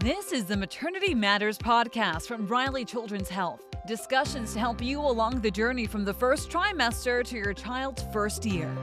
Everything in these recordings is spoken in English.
This is the Maternity Matters podcast from Riley Children's Health. Discussions to help you along the journey from the first trimester to your child's first year.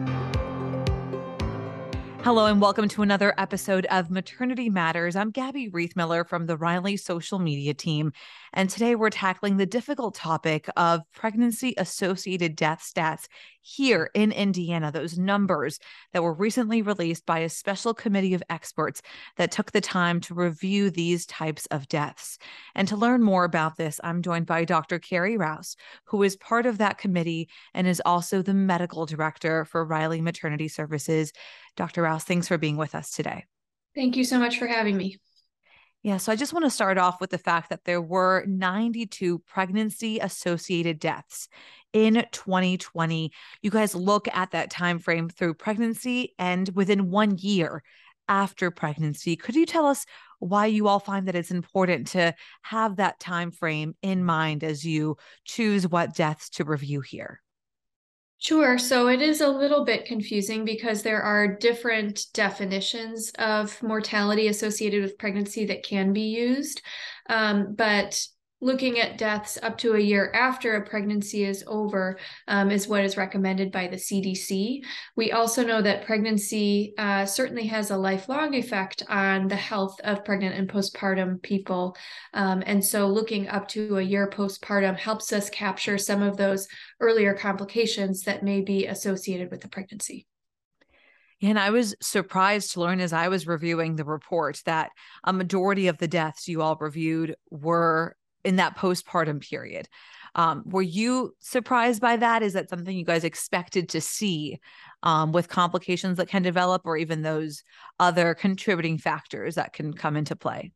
Hello and welcome to another episode of Maternity Matters. I'm Gabby Reithmiller from the Riley social media team. And today we're tackling the difficult topic of pregnancy-associated death stats here in Indiana, those numbers that were recently released by a special committee of experts that took the time to review these types of deaths. And to learn more about this, I'm joined by Dr. Carrie Rouse, who is part of that committee and is also the medical director for Riley Maternity Services. Dr. Rouse, thanks for being with us today. Thank you so much for having me. Yeah, so I just want to start off with the fact that there were 92 pregnancy-associated deaths in 2020. You guys look at that time frame through pregnancy and within 1 year after pregnancy. Could you tell us why you all find that it's important to have that time frame in mind as you choose what deaths to review here? Sure. So it is a little bit confusing because there are different definitions of mortality associated with pregnancy that can be used. But looking at deaths up to a year after a pregnancy is over is what is recommended by the CDC. We also know that pregnancy certainly has a lifelong effect on the health of pregnant and postpartum people. And so looking up to a year postpartum helps us capture some of those earlier complications that may be associated with the pregnancy. And I was surprised to learn as I was reviewing the report that a majority of the deaths you all reviewed were in that postpartum period. Were you surprised by that? Is that something you guys expected to see with complications that can develop, or even those other contributing factors that can come into play?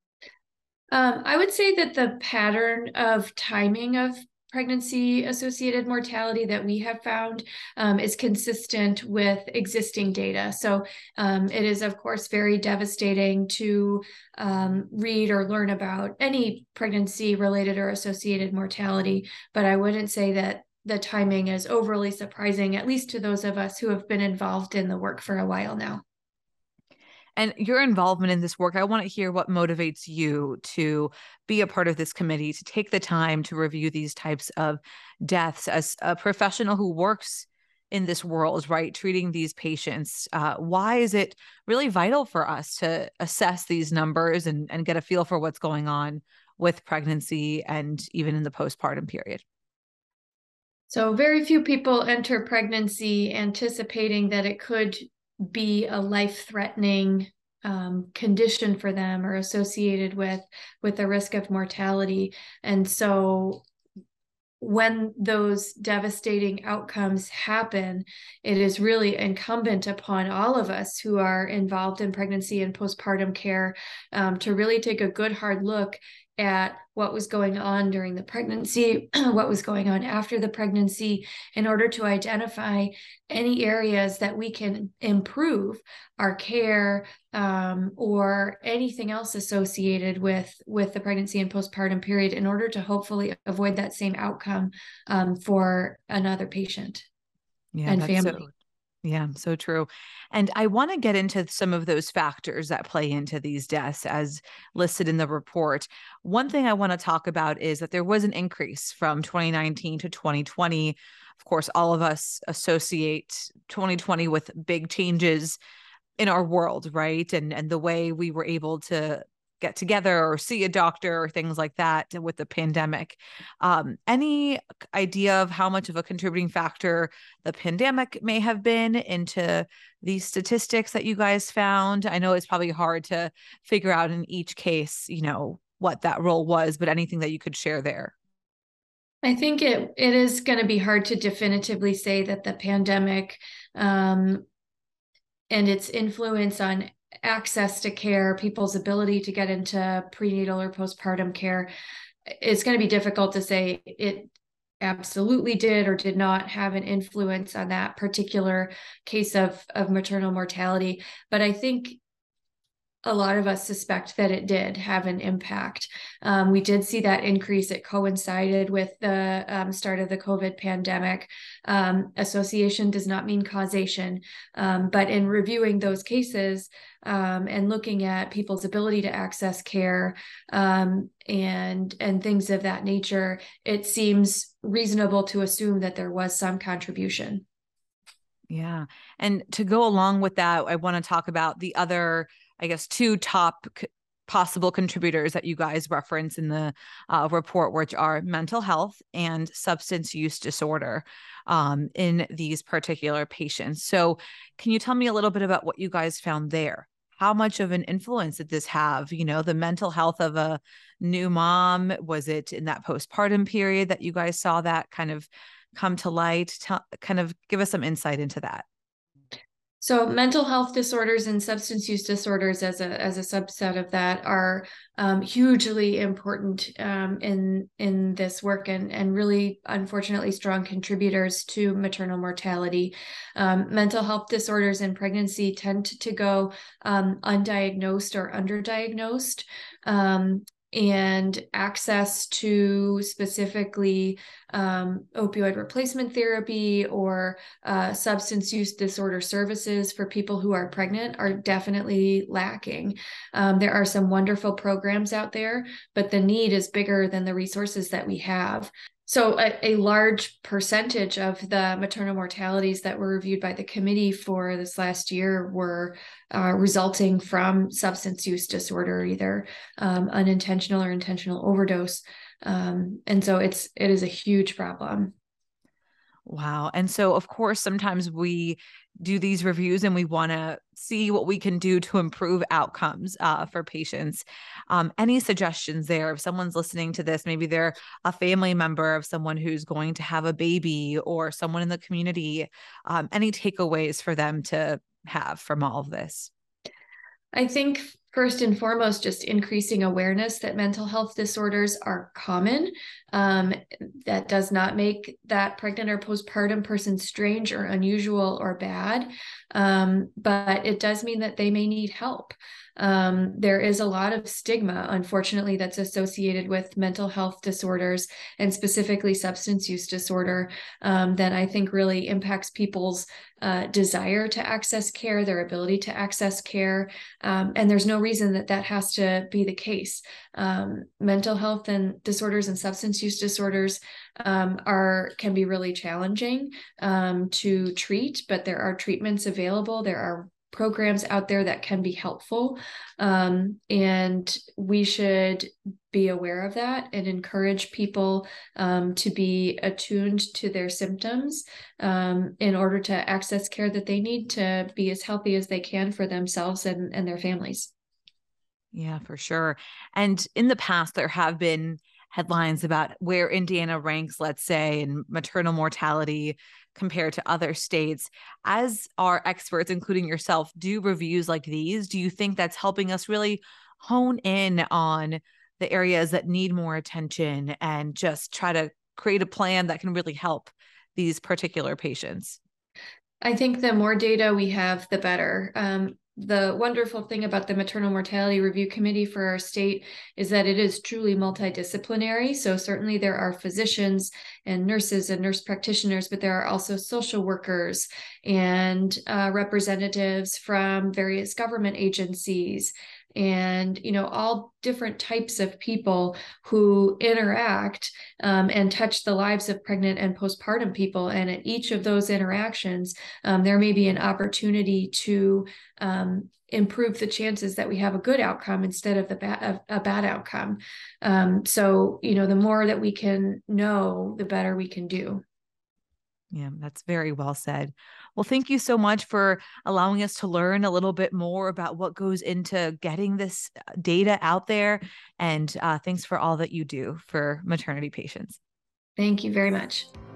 I would say that the pattern of timing of pregnancy-associated mortality that we have found is consistent with existing data. So it is, of course, very devastating to read or learn about any pregnancy-related or associated mortality, but I wouldn't say that the timing is overly surprising, at least to those of us who have been involved in the work for a while now. And your involvement in this work, I want to hear what motivates you to be a part of this committee, to take the time to review these types of deaths as a professional who works in this world, right? Treating these patients. Why is it really vital for us to assess these numbers and get a feel for what's going on with pregnancy and even in the postpartum period? So very few people enter pregnancy anticipating that it could be a life-threatening condition for them or associated with the risk of mortality. And so when those devastating outcomes happen, it is really incumbent upon all of us who are involved in pregnancy and postpartum care to really take a good hard look at what was going on during the pregnancy, what was going on after the pregnancy, in order to identify any areas that we can improve our care or anything else associated with the pregnancy and postpartum period in order to hopefully avoid that same outcome for another patient and family. Yeah, so true. And I want to get into some of those factors that play into these deaths as listed in the report. One thing I want to talk about is that there was an increase from 2019 to 2020. Of course, all of us associate 2020 with big changes in our world, right? And the way we were able to get together or see a doctor or things like that with the pandemic. Any idea of how much of a contributing factor the pandemic may have been into these statistics that you guys found? I know it's probably hard to figure out in each case, what that role was, but anything that you could share there. I think it is going to be hard to definitively say that the pandemic and its influence on access to care, people's ability to get into prenatal or postpartum care, it's going to be difficult to say it absolutely did or did not have an influence on that particular case of maternal mortality. But I think a lot of us suspect that it did have an impact. We did see that increase. It coincided with the start of the COVID pandemic. Association does not mean causation, but in reviewing those cases and looking at people's ability to access care and things of that nature, it seems reasonable to assume that there was some contribution. Yeah. And to go along with that, I want to talk about the other, I guess, two top possible contributors that you guys reference in the report, which are mental health and substance use disorder in these particular patients. So can you tell me a little bit about what you guys found there? How much of an influence did this have? You know, the mental health of a new mom, was it in that postpartum period that you guys saw that kind of come to light? Kind of give us some insight into that. So mental health disorders and substance use disorders as a subset of that are hugely important in this work and really unfortunately strong contributors to maternal mortality. Mental health disorders in pregnancy tend to go undiagnosed or underdiagnosed. And access to specifically opioid replacement therapy or substance use disorder services for people who are pregnant are definitely lacking. There are some wonderful programs out there, but the need is bigger than the resources that we have. So a large percentage of the maternal mortalities that were reviewed by the committee for this last year were resulting from substance use disorder, either unintentional or intentional overdose. And so it is a huge problem. Wow. And so, of course, sometimes we do these reviews and we want to see what we can do to improve outcomes for patients. Any suggestions there? If someone's listening to this, maybe they're a family member of someone who's going to have a baby or someone in the community, any takeaways for them to have from all of this? I think first and foremost, just increasing awareness that mental health disorders are common. That does not make that pregnant or postpartum person strange or unusual or bad, but it does mean that they may need help. There is a lot of stigma, unfortunately, that's associated with mental health disorders and specifically substance use disorder that I think really impacts people's desire to access care, their ability to access care. And there's no reason that that has to be the case. Mental health and disorders and substance use disorders can be really challenging to treat, but there are treatments available. There are programs out there that can be helpful. And we should be aware of that and encourage people to be attuned to their symptoms in order to access care that they need to be as healthy as they can for themselves and their families. Yeah, for sure. And in the past, there have been headlines about where Indiana ranks, let's say, in maternal mortality compared to other states. As our experts, including yourself, do reviews like these, do you think that's helping us really hone in on the areas that need more attention and just try to create a plan that can really help these particular patients? I think the more data we have, the better. The wonderful thing about the Maternal Mortality Review Committee for our state is that it is truly multidisciplinary. So certainly there are physicians and nurses and nurse practitioners, but there are also social workers and representatives from various government agencies and all different types of people who interact and touch the lives of pregnant and postpartum people. And at each of those interactions, there may be an opportunity to improve the chances that we have a good outcome instead of a bad outcome. So the more that we can know, the better we can do. Yeah, that's very well said. Well, thank you so much for allowing us to learn a little bit more about what goes into getting this data out there. And thanks for all that you do for maternity patients. Thank you very much.